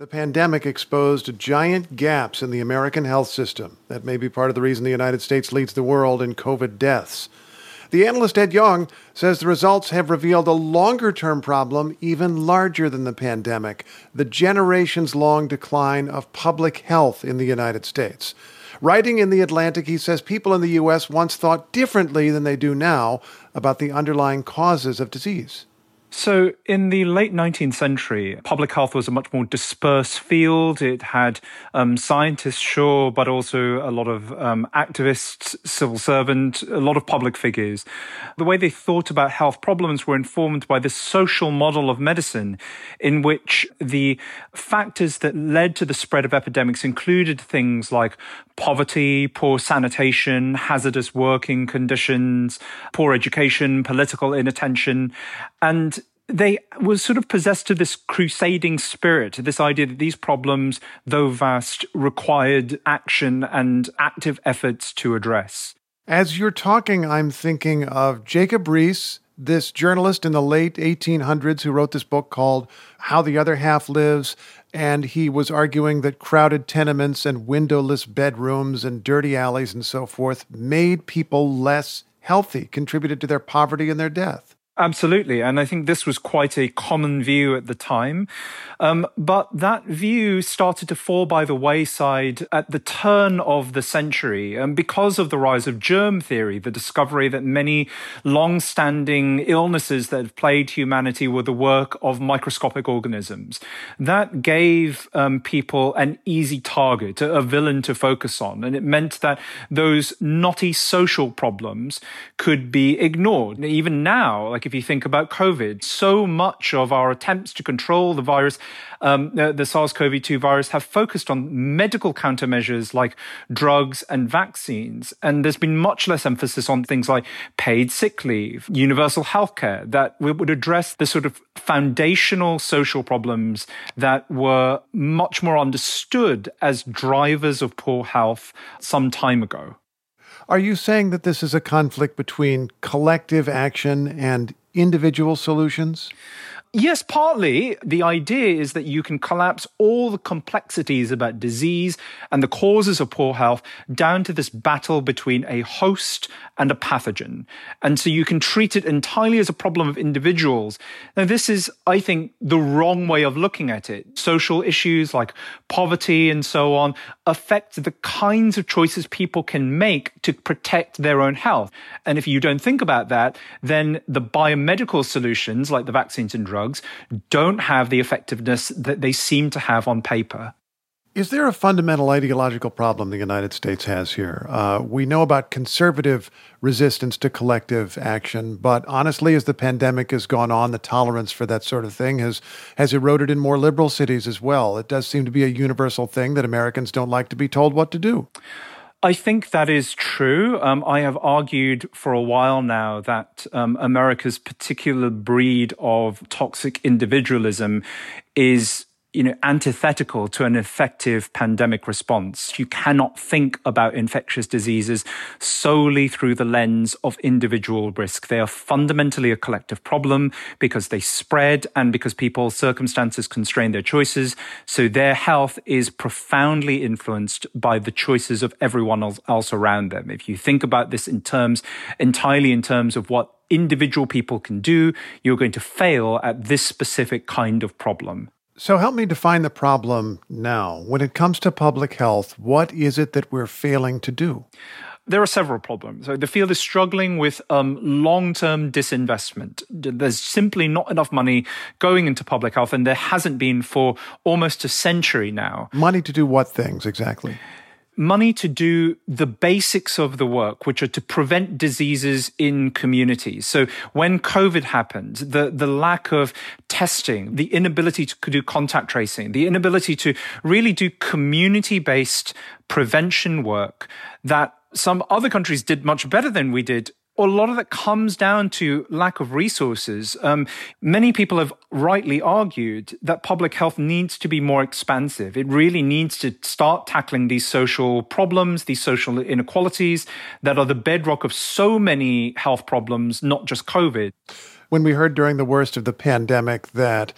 The pandemic exposed giant gaps in the American health system. That may be part of the reason the United States leads the world in COVID deaths. The analyst Ed Yong says the results have revealed a longer-term problem even larger than the pandemic, the generations-long decline of public health in the United States. Writing in The Atlantic, he says people in the U.S. once thought differently than they do now about the underlying causes of disease. So in the late 19th century, public health was a much more dispersed field. It had scientists, sure, but also a lot of activists, civil servants, a lot of public figures. The way they thought about health problems were informed by this social model of medicine in which the factors that led to the spread of epidemics included things like poverty, poor sanitation, hazardous working conditions, poor education, political inattention, and they were sort of possessed of this crusading spirit, this idea that these problems, though vast, required action and active efforts to address. As you're talking, I'm thinking of Jacob Riis, this journalist in the late 1800s who wrote this book called How the Other Half Lives, and he was arguing that crowded tenements and windowless bedrooms and dirty alleys and so forth made people less healthy, contributed to their poverty and their death. Absolutely. And I think this was quite a common view at the time. But that view started to fall by the wayside at the turn of the century because of the rise of germ theory, the discovery that many long-standing illnesses that have plagued humanity were the work of microscopic organisms. That gave people an easy target, a villain to focus on. And it meant that those knotty social problems could be ignored. Even now, like if you think about COVID, so much of our attempts to control the virus, the SARS-CoV-2 virus, have focused on medical countermeasures like drugs and vaccines. And there's been much less emphasis on things like paid sick leave, universal healthcare, that would address the sort of foundational social problems that were much more understood as drivers of poor health some time ago. Are you saying that this is a conflict between collective action and individual solutions? Yes, partly. The idea is that you can collapse all the complexities about disease and the causes of poor health down to this battle between a host and a pathogen. And so you can treat it entirely as a problem of individuals. Now, this is, I think, the wrong way of looking at it. Social issues like poverty and so on affect the kinds of choices people can make to protect their own health. And if you don't think about that, then the biomedical solutions like the vaccines and drugs don't have the effectiveness that they seem to have on paper. Is there a fundamental ideological problem the United States has here? We know about conservative resistance to collective action, but honestly, as the pandemic has gone on, the tolerance for that sort of thing has eroded in more liberal cities as well. It does seem to be a universal thing that Americans don't like to be told what to do. I think that is true. I have argued for a while now that America's particular breed of toxic individualism is antithetical to an effective pandemic response. You cannot think about infectious diseases solely through the lens of individual risk. They are fundamentally a collective problem because they spread and because people's circumstances constrain their choices. So their health is profoundly influenced by the choices of everyone else around them. If you think about this entirely in terms of what individual people can do, you're going to fail at this specific kind of problem. So help me define the problem now. When it comes to public health, what is it that we're failing to do? There are several problems. So the field is struggling with long-term disinvestment. There's simply not enough money going into public health, and there hasn't been for almost a century now. Money to do what things exactly? Money to do the basics of the work, which are to prevent diseases in communities. So when COVID happened, the lack of testing, the inability to do contact tracing, the inability to really do community-based prevention work that some other countries did much better than we did. A lot of that comes down to lack of resources. Many people have rightly argued that public health needs to be more expansive. It really needs to start tackling these social problems, these social inequalities that are the bedrock of so many health problems, not just COVID. When we heard during the worst of the pandemic that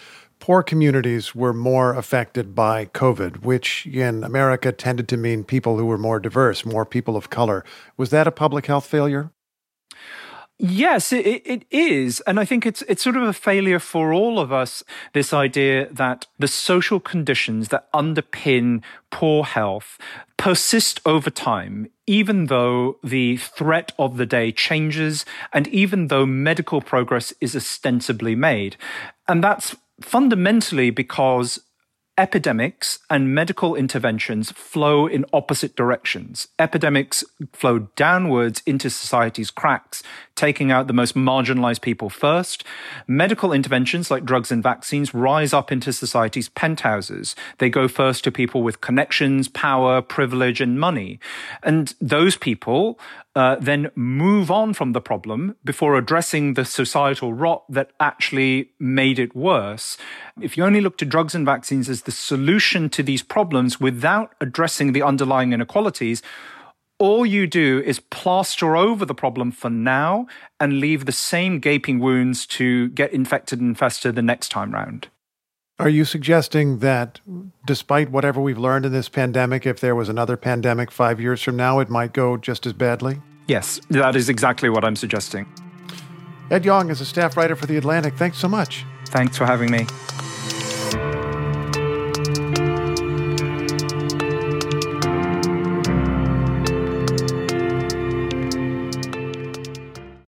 poor communities were more affected by COVID, which in America tended to mean people who were more diverse, more people of color. Was that a public health failure? Yes, it is. And I think it's sort of a failure for all of us, this idea that the social conditions that underpin poor health persist over time, even though the threat of the day changes and even though medical progress is ostensibly made. And that's fundamentally because epidemics and medical interventions flow in opposite directions. Epidemics flow downwards into society's cracks, taking out the most marginalized people first. Medical interventions like drugs and vaccines rise up into society's penthouses. They go first to people with connections, power, privilege, and money. And those people then move on from the problem before addressing the societal rot that actually made it worse. If you only look to drugs and vaccines as the solution to these problems without addressing the underlying inequalities, all you do is plaster over the problem for now and leave the same gaping wounds to get infected and fester the next time round. Are you suggesting that despite whatever we've learned in this pandemic, if there was another pandemic 5 years from now, it might go just as badly? Yes, that is exactly what I'm suggesting. Ed Yong is a staff writer for The Atlantic. Thanks so much. Thanks for having me.